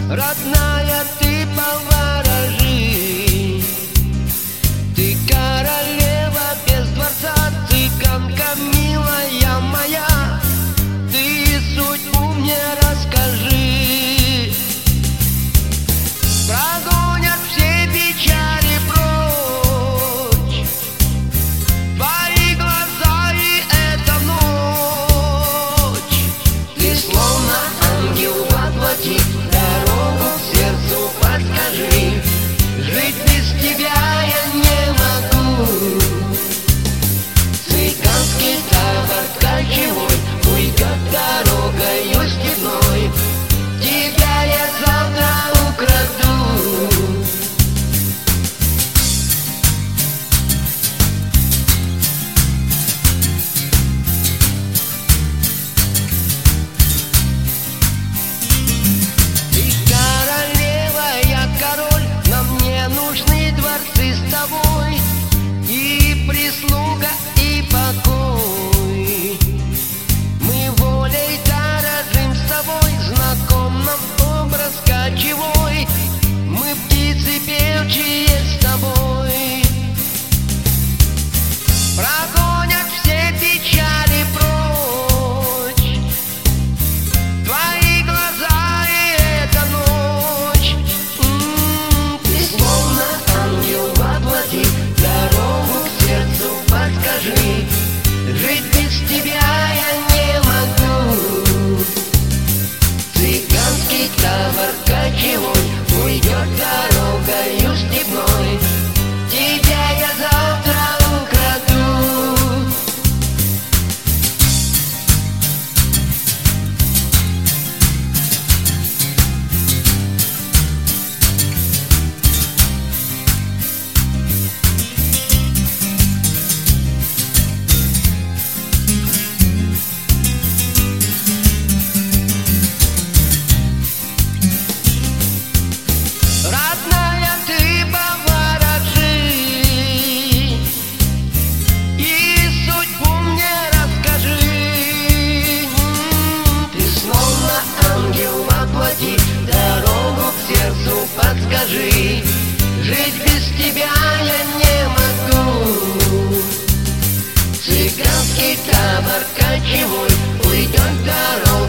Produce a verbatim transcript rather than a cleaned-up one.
Родная, ты поворожи, ты королева без дворца, цыганка милая моя, ты судьбу мне расскажи. Прогонят все печали прочь твои глаза и эта ночь. Ты словно ангел воплоти, дорогу к сердцу подскажи. Жить без тебя я не могу. Цыганский табор кольчевой уйдет дорогою степной. Тебя я завтра украду. Ты королева, я король, нам не нужны дворцы с тобой, и прислуга, и покой. Мы волей дорожим с тобой, знаком нам образ кочевой. Мы птицы певчие с тобой. Прогонят все печали прочь твои глаза и эта ночь. М-м, Ты словно ангел воплоти, дорогу к сердцу подскажи. Жить без тебя я не могу. Цыганский табор кочевой уйдет дорогою степной. Тебя я завтра украду. Родная, ты поворожи и судьбу мне расскажи. М, Ты словно ангел воплоти, дорогу к сердцу подскажи. Жить без тебя я не могу. Цыганский табор кочевой уйдет дорогой.